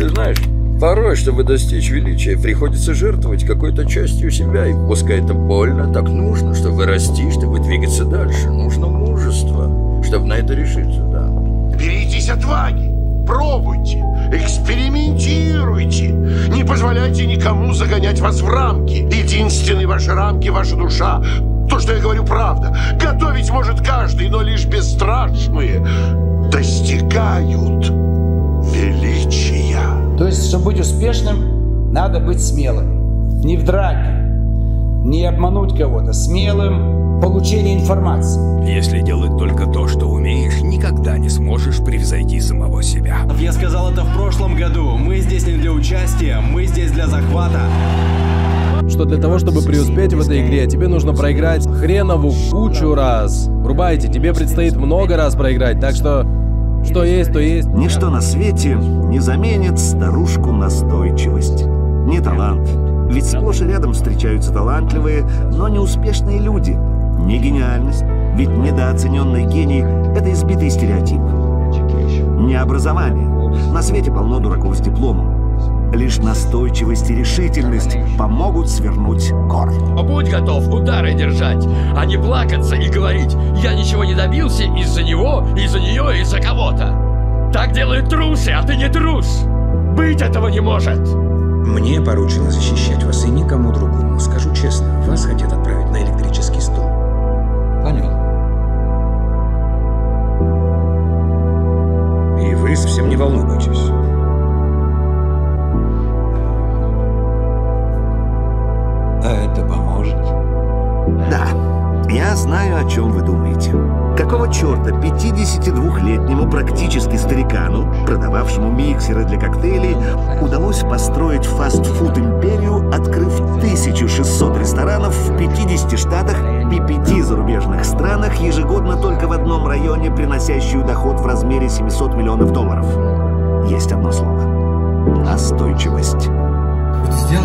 Ты знаешь, порой, чтобы достичь величия, приходится жертвовать какой-то частью себя. И пускай это больно, так нужно, чтобы расти, чтобы двигаться дальше. Нужно мужество, чтобы на это решиться, да. Беритесь отваги, пробуйте, экспериментируйте. Не позволяйте никому загонять вас в рамки. Единственные ваши рамки — ваша душа. То, что я говорю, правда. Готовить может каждый, но лишь бесстрашные достигают величия. То есть, чтобы быть успешным, надо быть смелым. Не в драке, не обмануть кого-то. Смелым в получении информации. Если делать только то, что умеешь, никогда не сможешь превзойти самого себя. Я сказал это в прошлом году. Мы здесь не для участия, мы здесь для захвата. Что для того, чтобы преуспеть в этой игре, тебе нужно проиграть хренову кучу раз. Врубайте, тебе предстоит много раз проиграть, так что есть, то есть. Ничто на свете не заменит старушку настойчивость. Не талант. Ведь сплошь и рядом встречаются талантливые, но неуспешные люди. Не гениальность. Ведь недооцененный гений — это избитый стереотип. Не образование. На свете полно дураков с дипломом. Лишь настойчивость и решительность помогут свернуть горы. Будь готов удары держать, а не плакаться и говорить: я ничего не добился из-за него, из-за нее, из-за кого-то. Так делают трусы, а ты не трус. Быть этого не может. Мне поручено защищать вас и никому другому. Скажу честно, вас хотят отправить на электрический стул. Понял. И вы совсем не волнуйтесь. А это поможет? Да, я знаю, о чем вы думаете. Какого черта 52-летнему практически старикану, продававшему миксеры для коктейлей, удалось построить фастфуд-империю, открыв 1600 ресторанов в 50 штатах и 5 зарубежных странах, ежегодно только в одном районе, приносящую доход в размере $700 миллионов? Есть одно слово — настойчивость. Сделай